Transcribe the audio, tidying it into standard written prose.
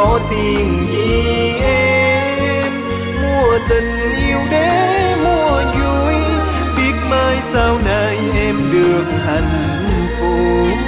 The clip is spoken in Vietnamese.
có tiền gì em, mua tình yêu để mua vui, biết mai sau này em được hạnh phúc.